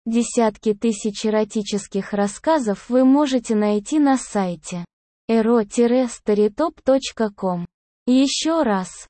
Десятки тысяч эротических рассказов вы можете найти на сайте ero-storytop.com. Еще раз,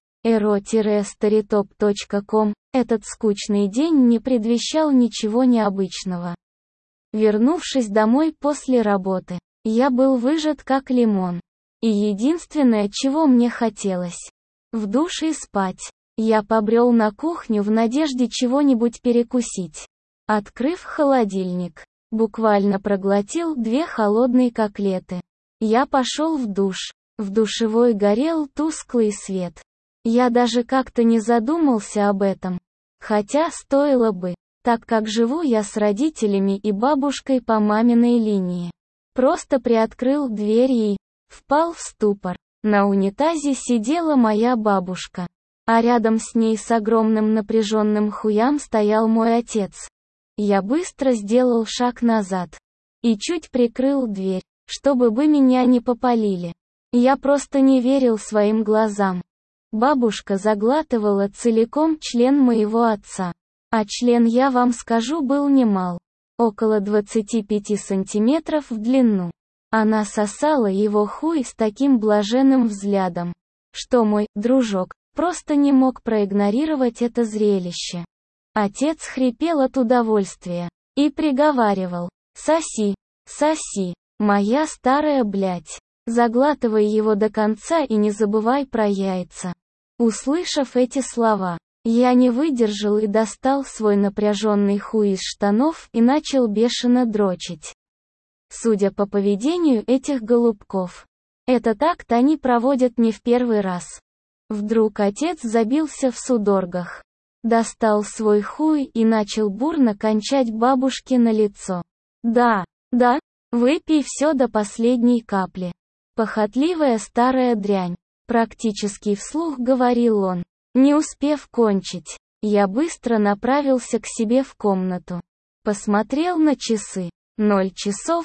ero-storytop.com. Этот скучный день не предвещал ничего необычного. Вернувшись домой после работы, я был выжат как лимон. И единственное, чего мне хотелось — в душ и спать. Я побрел на кухню в надежде чего-нибудь перекусить. Открыв холодильник, буквально проглотил 2 холодные котлеты. Я пошел в душ. В душевой горел тусклый свет. Я даже как-то не задумался об этом. Хотя стоило бы, так как живу я с родителями и бабушкой по маминой линии. Просто приоткрыл дверь и впал в ступор. На унитазе сидела моя бабушка. А рядом с ней с огромным напряженным хуям стоял мой отец. Я быстро сделал шаг назад. И чуть прикрыл дверь, чтобы бы меня не попалили. Я просто не верил своим глазам. Бабушка заглатывала целиком член моего отца. А член, я вам скажу, был немал. Около 25 сантиметров в длину. Она сосала его хуй с таким блаженным взглядом, что мой дружок просто не мог проигнорировать это зрелище. Отец хрипел от удовольствия и приговаривал: «Соси, соси, моя старая блядь, заглатывай его до конца и не забывай про яйца». Услышав эти слова, я не выдержал и достал свой напряженный хуй из штанов и начал бешено дрочить. Судя по поведению этих голубков, этот акт они проводят не в первый раз. Вдруг отец забился в судорогах, достал свой хуй и начал бурно кончать бабушке на лицо. «Да, да, выпей все до последней капли. Похотливая старая дрянь», практически вслух говорил он. Не успев кончить, я быстро направился к себе в комнату. Посмотрел на часы. 0 часов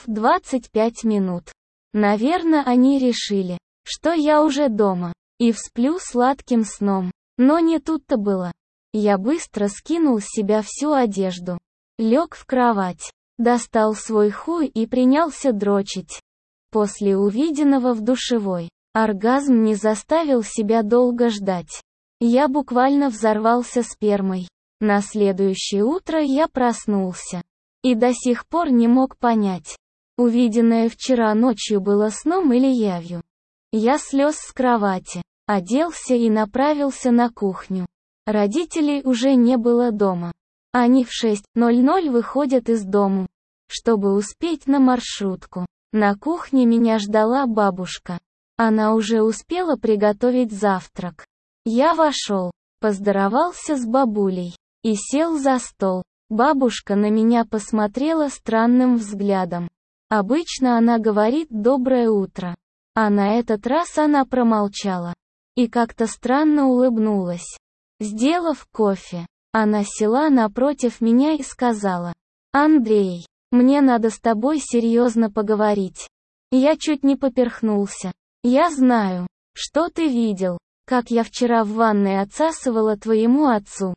25 минут. Наверное, они решили, что я уже дома, и всплю сладким сном. Но не тут-то было. Я быстро скинул с себя всю одежду. Лег в кровать. Достал свой хуй и принялся дрочить. После увиденного в душевой, оргазм не заставил себя долго ждать. Я буквально взорвался спермой. На следующее утро я проснулся. И до сих пор не мог понять, увиденное вчера ночью было сном или явью. Я слез с кровати, оделся и направился на кухню. Родителей уже не было дома. Они в 6:00 выходят из дому, чтобы успеть на маршрутку. На кухне меня ждала бабушка. Она уже успела приготовить завтрак. Я вошел, поздоровался с бабулей и сел за стол. Бабушка на меня посмотрела странным взглядом. Обычно она говорит «доброе утро», а на этот раз она промолчала и как-то странно улыбнулась. Сделав кофе, она села напротив меня и сказала: «Андрей, мне надо с тобой серьезно поговорить». Я чуть не поперхнулся. «Я знаю, что ты видел, как я вчера в ванной отсасывала твоему отцу».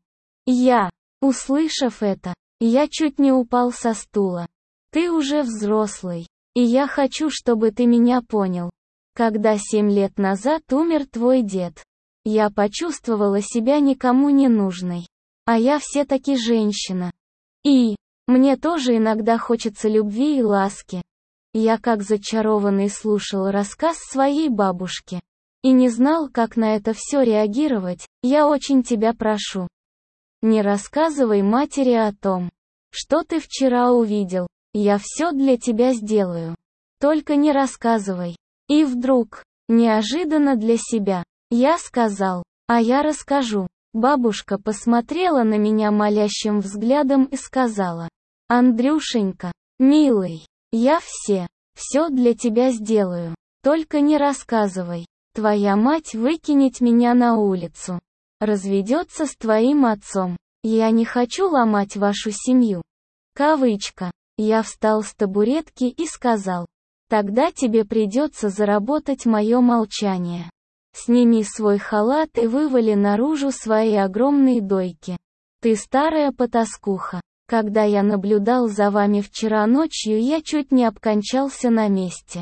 Услышав это, я чуть не упал со стула. «Ты уже взрослый, и я хочу, чтобы ты меня понял. Когда 7 лет назад умер твой дед, я почувствовала себя никому не нужной. А я все-таки женщина. И мне тоже иногда хочется любви и ласки». Я как зачарованный слушал рассказ своей бабушки. И не знал, как на это все реагировать. «Я очень тебя прошу, не рассказывай матери о том, что ты вчера увидел. Я все для тебя сделаю. Только не рассказывай». И вдруг, неожиданно для себя, я сказал: «А я расскажу». Бабушка посмотрела на меня молящим взглядом и сказала: «Андрюшенька, милый, я все для тебя сделаю. Только не рассказывай. Твоя мать выкинет меня на улицу. Разведется с твоим отцом. Я не хочу ломать вашу семью». Кавычка. Я встал с табуретки и сказал: «Тогда тебе придется заработать мое молчание. Сними свой халат и вывали наружу свои огромные дойки. Ты старая потаскуха. Когда я наблюдал за вами вчера ночью, я чуть не обкончался на месте.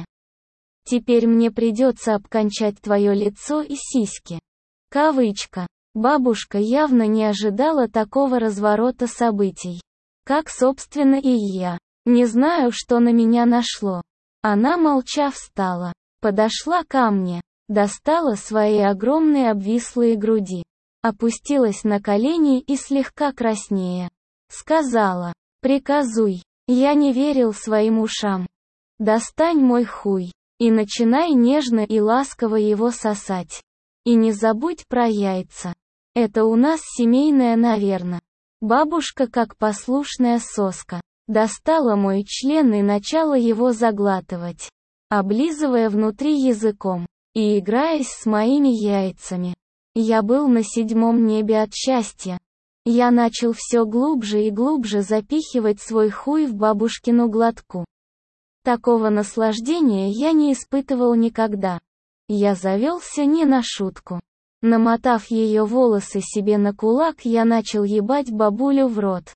Теперь мне придется обкончать твое лицо и сиськи. Кавычка. Бабушка явно не ожидала такого разворота событий. Как, собственно, и я. Не знаю, что на меня нашло. Она молча встала, подошла ко мне, достала свои огромные обвислые груди, опустилась на колени и слегка краснея сказала: «Приказуй». Я не верил своим ушам. «Достань мой хуй и начинай нежно и ласково его сосать. И не забудь про яйца. Это у нас семейное, наверно». Бабушка, как послушная соска, достала мой член и начала его заглатывать, облизывая внутри языком и играясь с моими яйцами. Я был на 7-м небе от счастья. Я начал все глубже и глубже запихивать свой хуй в бабушкину глотку. Такого наслаждения я не испытывал никогда. Я завелся не на шутку. Намотав ее волосы себе на кулак, я начал ебать бабулю в рот.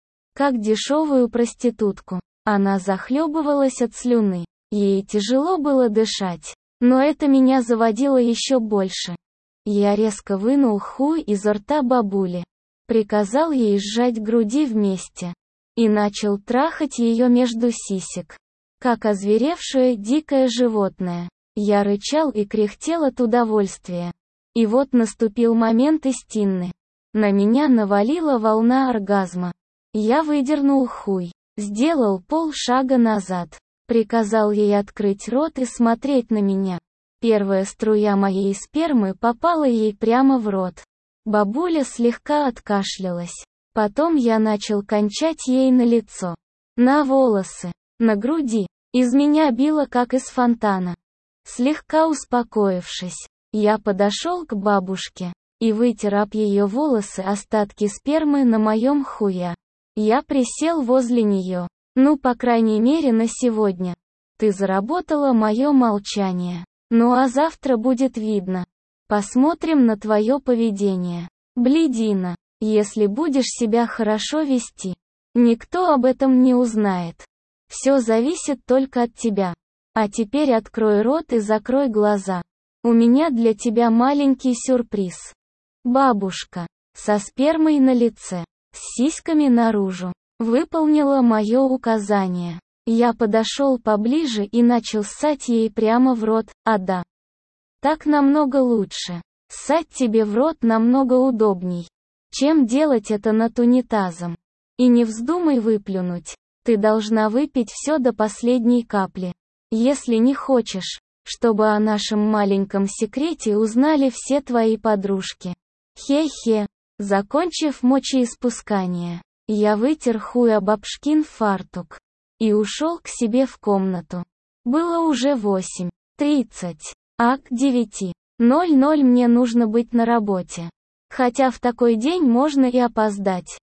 Как дешевую проститутку. Она захлебывалась от слюны. Ей тяжело было дышать. Но это меня заводило еще больше. Я резко вынул хуй изо рта бабули. Приказал ей сжать груди вместе. И начал трахать ее между сисек. Как озверевшее дикое животное. Я рычал и кряхтел от удовольствия. И вот наступил момент истины. На меня навалила волна оргазма. Я выдернул хуй. Сделал полшага назад. Приказал ей открыть рот и смотреть на меня. Первая струя моей спермы попала ей прямо в рот. Бабуля слегка откашлялась. Потом я начал кончать ей на лицо, на волосы, на груди. Из меня било как из фонтана. Слегка успокоившись, я подошел к бабушке и вытер об ее волосы остатки спермы на моем хуя. Я присел возле нее. Ну, по крайней мере, на сегодня. Ты заработала мое молчание. Ну а завтра будет видно. Посмотрим на твое поведение. Блядина. Если будешь себя хорошо вести, никто об этом не узнает. Все зависит только от тебя. А теперь открой рот и закрой глаза. У меня для тебя маленький сюрприз. Бабушка, со спермой на лице, с сиськами наружу, выполнила мое указание. Я подошел поближе и начал ссать ей прямо в рот. А да. Так намного лучше. Ссать тебе в рот намного удобней, чем делать это над унитазом. И не вздумай выплюнуть. Ты должна выпить все до последней капли. Если не хочешь, чтобы о нашем маленьком секрете узнали все твои подружки. Хе-хе. Закончив мочеиспускание, я вытер хуй об бабушкин фартук и ушел к себе в комнату. Было уже 8:30. А к 9:00 мне нужно быть на работе. Хотя в такой день можно и опоздать.